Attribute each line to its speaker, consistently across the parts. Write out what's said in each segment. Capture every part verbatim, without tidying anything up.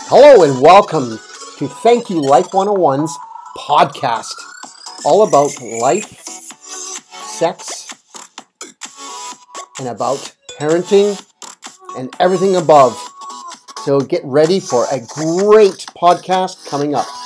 Speaker 1: Hello and welcome to Thank You Life one oh one's podcast, all about life, sex, and about parenting and everything above. So get ready for a great podcast coming up.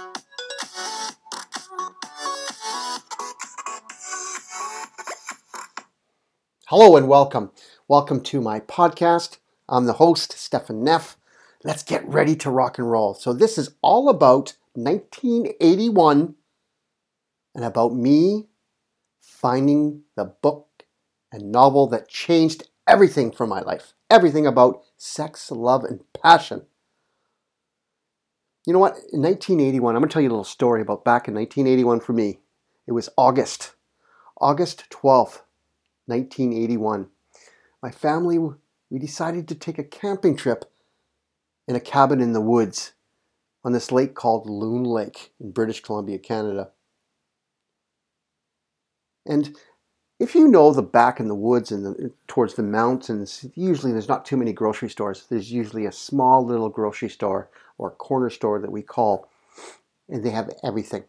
Speaker 1: Hello and welcome. Welcome to my podcast. I'm the host, Stefan Neff. Let's get ready to rock and roll. So this is all about nineteen eighty-one and about me finding the book and novel that changed everything for my life. Everything about sex, love, and passion. You know what? In nineteen eighty-one, I'm going to tell you a little story about back in nineteen eighty-one for me. It was August. August twelfth, nineteen eighty-one. My family, we decided to take a camping trip in a cabin in the woods on this lake called Loon Lake in British Columbia, Canada. And if you know the back in the woods and the, towards the mountains, usually there's not too many grocery stores. There's usually a small little grocery store or corner store that we call, and they have everything.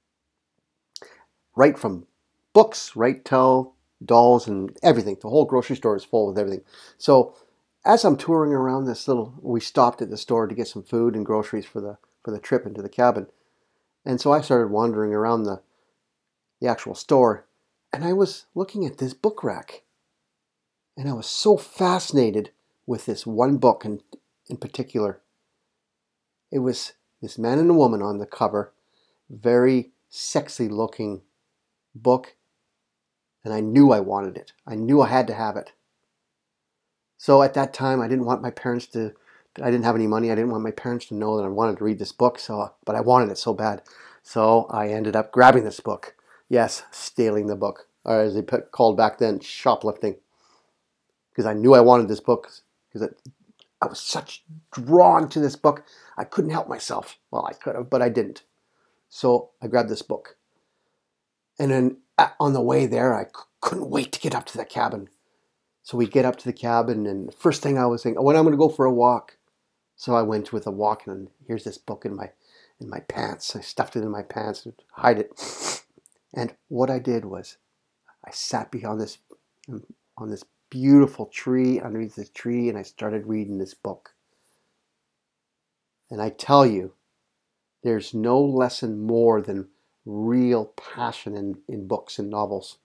Speaker 1: Right from books, right till dolls and everything. The whole grocery store is full with everything. So as I'm touring around this little, we stopped at the store to get some food and groceries for the for the trip into the cabin. And so I started wandering around the, the actual store, and I was looking at this book rack. And I was so fascinated with this one book in, in particular. It was this man and a woman on the cover, very sexy looking book, and I knew I wanted it. I knew I had to have it. So at that time, I didn't want my parents to, I didn't have any money. I didn't want my parents to know that I wanted to read this book, so but I wanted it so bad. So I ended up grabbing this book. Yes, stealing the book, or as they put, called back then, shoplifting. Because I knew I wanted this book, because I was such drawn to this book, I couldn't help myself. Well, I could have, but I didn't. So I grabbed this book. And then on the way there, I couldn't wait to get up to the cabin. So we get up to the cabin, and the first thing I was thinking, oh, when I'm going to go for a walk. So I went with a walk, and here's this book in my in my pants. I stuffed it in my pants to hide it. And what I did was, I sat behind this on this beautiful tree, underneath this tree, and I started reading this book. And I tell you, there's no lesson more than real passion in, in books and novels.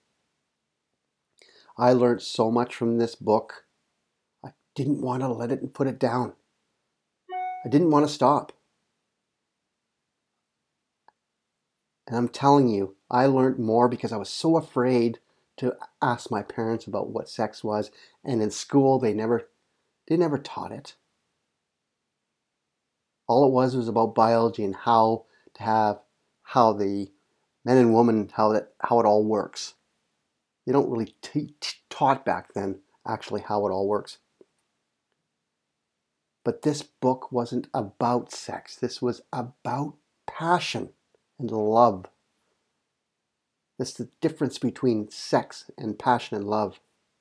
Speaker 1: I learned so much from this book. I didn't want to let it and put it down. I didn't want to stop. And I'm telling you, I learned more because I was so afraid to ask my parents about what sex was. And in school, they never, they never taught it. All it was was about biology and how to have, how the men and women, how that, how it all works. They don't really t- t- taught back then actually how it all works. But this book wasn't about sex. This was about passion and love. That's the difference between sex and passion and love.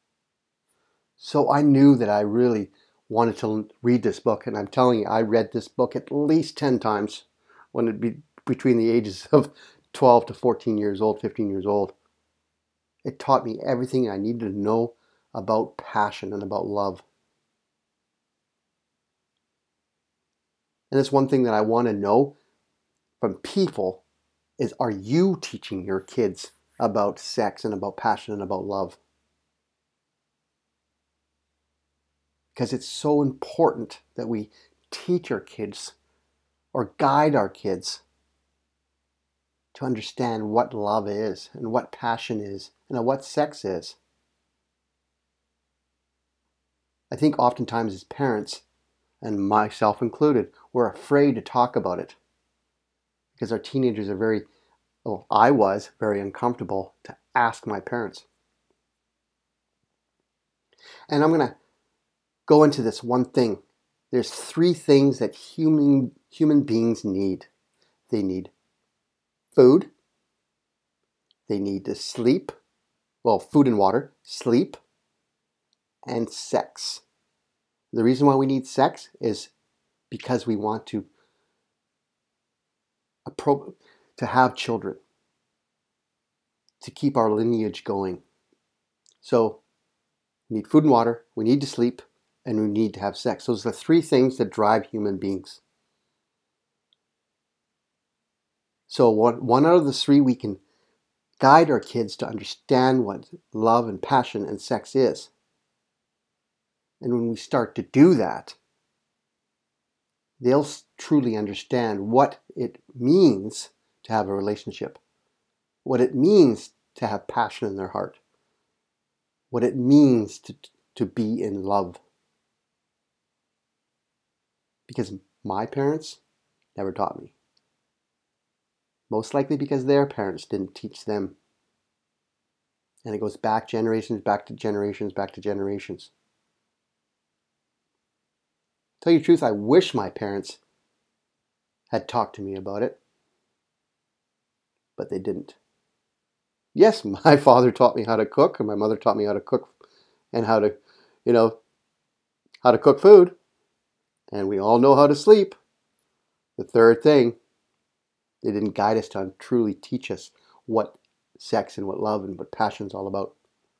Speaker 1: So I knew that I really wanted to read this book, and I'm telling you, I read this book at least ten times when it be between the ages of twelve to fourteen years old, fifteen years old. It taught me everything I needed to know about passion and about love. And it's one thing that I want to know from people is, are you teaching your kids about sex and about passion and about love? Because it's so important that we teach our kids or guide our kids to understand what love is and what passion is and what sex is. I think oftentimes as parents, and myself included, we're afraid to talk about it because our teenagers are very, well, I was very uncomfortable to ask my parents. And I'm going to go into this one thing. There's three things that human human beings need. They need food. They need to sleep. Well, food and water, sleep, and sex. The reason why we need sex is because we want to appro- to have children, to keep our lineage going. So we need food and water, we need to sleep, and we need to have sex. Those are the three things that drive human beings. So one, one out of the three, we can guide our kids to understand what love and passion and sex is. And when we start to do that, they'll truly understand what it means to have a relationship, what it means to have passion in their heart, what it means to, to be in love. Because my parents never taught me. Most likely because their parents didn't teach them. And it goes back generations, back to generations, back to generations. Tell you the truth, I wish my parents had talked to me about it, but they didn't. Yes, my father taught me how to cook, and my mother taught me how to cook and how to, you know, how to cook food. And we all know how to sleep. The third thing, they didn't guide us to truly teach us what sex and what love and what passion is all about.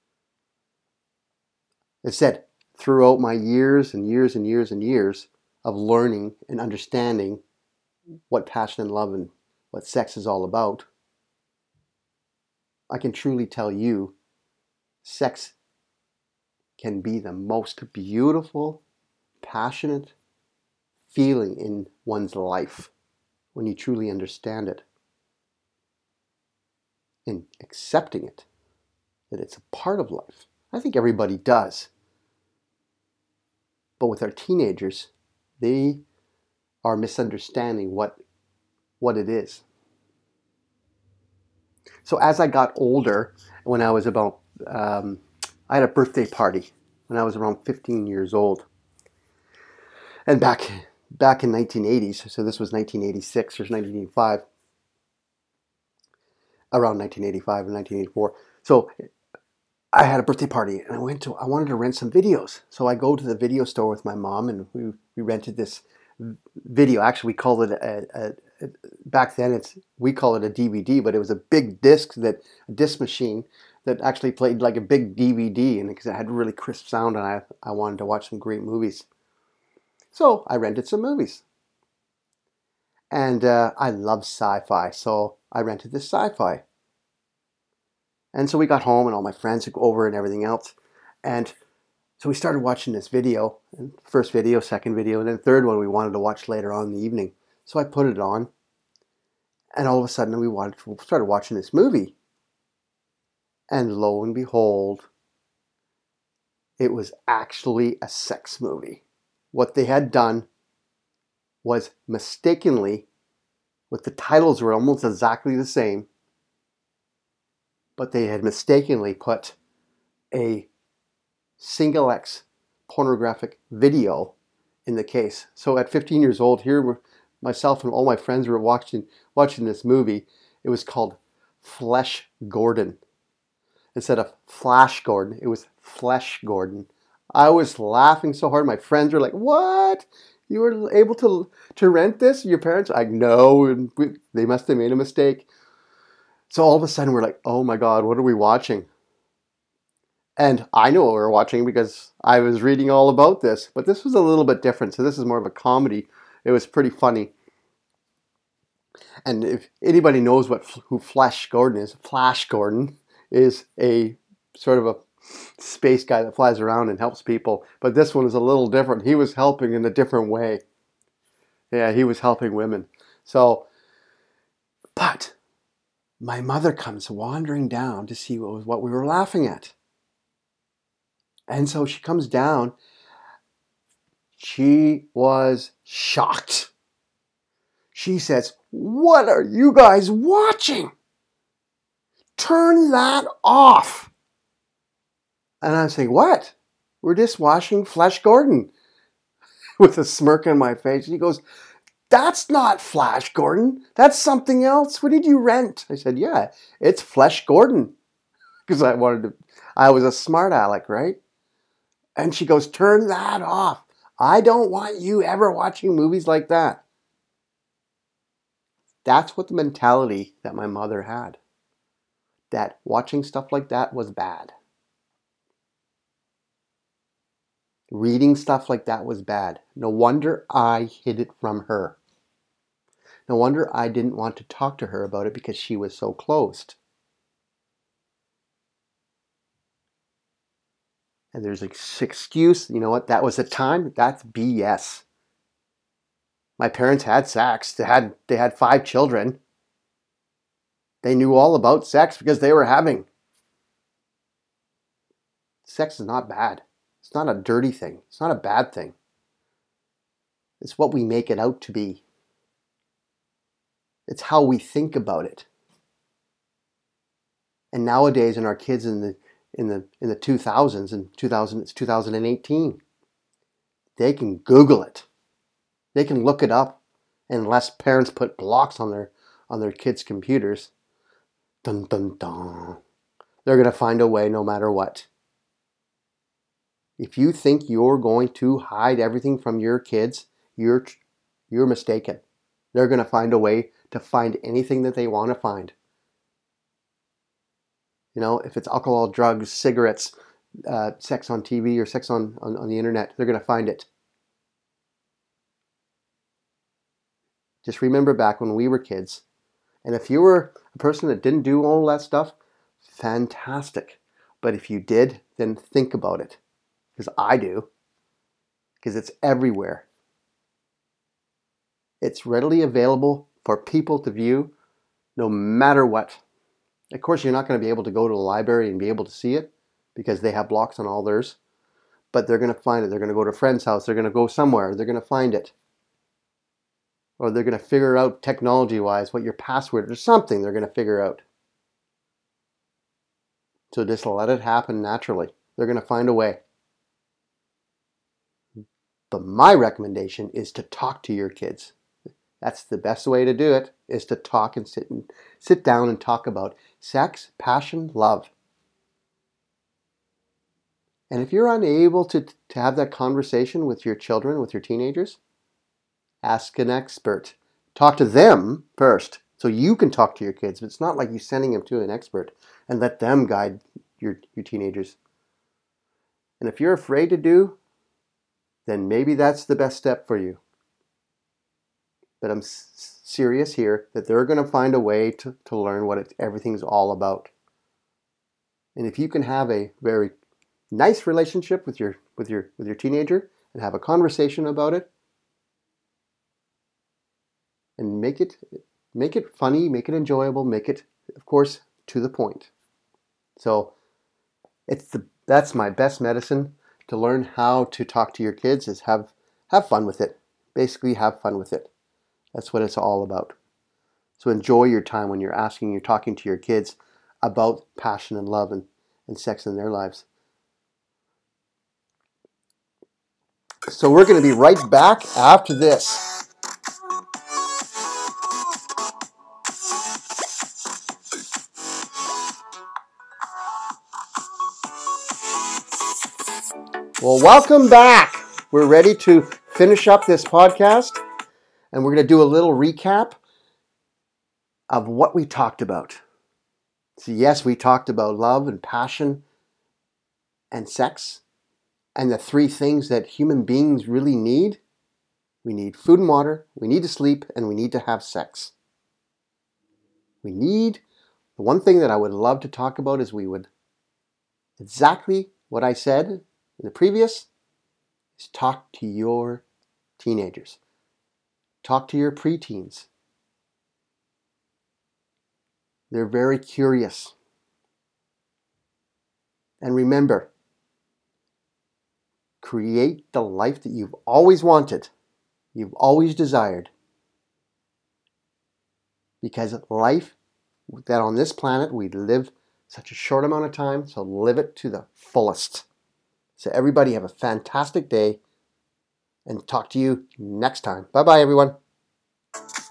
Speaker 1: As said, throughout my years and years and years and years of learning and understanding what passion and love and what sex is all about, I can truly tell you, sex can be the most beautiful, passionate feeling in one's life when you truly understand it and accepting it, that it's a part of life. I think everybody does. But with our teenagers, they are misunderstanding what, what it is. So as I got older, when I was about, um, I had a birthday party when I was around fifteen years old. And back back in nineteen eighties, so this was nineteen eighty-six or nineteen eighty-five, around nineteen eighty-five and nineteen eighty-four. So I had a birthday party and I went to, I wanted to rent some videos. So I go to the video store with my mom and we, we rented this video. Actually, we called it a, a, a back then it's, we call it a D V D, but it was a big disc that, a disc machine that actually played like a big D V D, and because it had really crisp sound and I, I wanted to watch some great movies. So I rented some movies. And uh, I love sci-fi, so I rented this sci-fi. And so we got home and all my friends would go over and everything else. And so we started watching this video, first video, second video, and then the third one we wanted to watch later on in the evening. So I put it on, and all of a sudden we wanted to, started watching this movie. And lo and behold, it was actually a sex movie. What they had done was mistakenly, with the titles were almost exactly the same, but they had mistakenly put a single X pornographic video in the case. So at fifteen years old, here myself and all my friends were watching watching this movie. It was called Flesh Gordon. Instead of Flash Gordon, it was Flesh Gordon. I was laughing so hard. My friends were like, "What? You were able to to rent this? Your parents?" I know, and we, they must have made a mistake. So all of a sudden we're like, "Oh my God, what are we watching?" And I know what we were watching because I was reading all about this. But this was a little bit different. So this is more of a comedy. It was pretty funny. And if anybody knows what who Flash Gordon is, Flash Gordon is a sort of a space guy that flies around and helps people. But this one is a little different. He was helping in a different way. Yeah, he was helping women. So, but my mother comes wandering down to see what, was, what we were laughing at. And so she comes down. She was shocked. She says, "What are you guys watching? Turn that off." And I'm saying, "What? We're just watching Flash Gordon," with a smirk on my face. And he goes, "That's not Flash Gordon. That's something else. What did you rent?" I said, "Yeah, it's Flesh Gordon." Because I wanted to, I was a smart aleck, right? And she goes, "Turn that off." I don't want you ever watching movies like that. That's what the mentality that my mother had. That watching stuff like that was bad. Reading stuff like that was bad. No wonder I hid it from her. No wonder I didn't want to talk to her about it because she was so closed. And there's an excuse, you know what, that was the time, that's B S. My parents had sex. They had, they had five children. They knew all about sex because they were having. Sex is not bad. It's not a dirty thing. It's not a bad thing. It's what we make it out to be. It's how we think about it. And nowadays, in our kids in the in the in the two thousands, in two thousand, it's two thousand eighteen, they can Google it. They can look it up, and unless parents put blocks on their on their kids' computers, dun dun dun, they're gonna find a way no matter what. If you think you're going to hide everything from your kids, you're you're mistaken. They're gonna find a way to find anything that they want to find. You know, if it's alcohol, drugs, cigarettes, uh, sex on T V or sex on, on, on the internet, they're going to find it. Just remember back when we were kids. And if you were a person that didn't do all that stuff, fantastic. But if you did, then think about it. Because I do. Because it's everywhere. It's readily available for people to view no matter what. Of course, you're not going to be able to go to the library and be able to see it because they have blocks on all theirs. But they're going to find it. They're going to go to a friend's house. They're going to go somewhere. They're going to find it. Or they're going to figure out technology-wise what your password or something they're going to figure out. So just let it happen naturally. They're going to find a way. But my recommendation is to talk to your kids. That's the best way to do it, is to talk and sit and sit down and talk about sex, passion, love. And if you're unable to, to have that conversation with your children, with your teenagers, ask an expert. Talk to them first so you can talk to your kids. But it's not like you're sending them to an expert and let them guide your, your teenagers. And if you're afraid to do, then maybe that's the best step for you. But I'm s- serious here that they're going to find a way to, to learn what it, everything's all about. And if you can have a very nice relationship with your with your with your teenager and have a conversation about it and make it make it funny, make it enjoyable, make it, of course, to the point. So it's the that's my best medicine to learn how to talk to your kids is have have fun with it. Basically, have fun with it. That's what it's all about. So enjoy your time when you're asking, you're talking to your kids about passion and love and, and sex in their lives. So we're going to be right back after this. Well, welcome back. We're ready to finish up this podcast, and we're going to do a little recap of what we talked about. So yes, we talked about love and passion and sex and the three things that human beings really need. We need food and water, we need to sleep, and we need to have sex. We need, the one thing that I would love to talk about is we would, exactly what I said in the previous, is talk to your teenagers. Talk to your preteens. They're very curious. And remember, create the life that you've always wanted, you've always desired. Because life, that on this planet we live such a short amount of time, so live it to the fullest. So everybody have a fantastic day and talk to you next time. Bye-bye, everyone.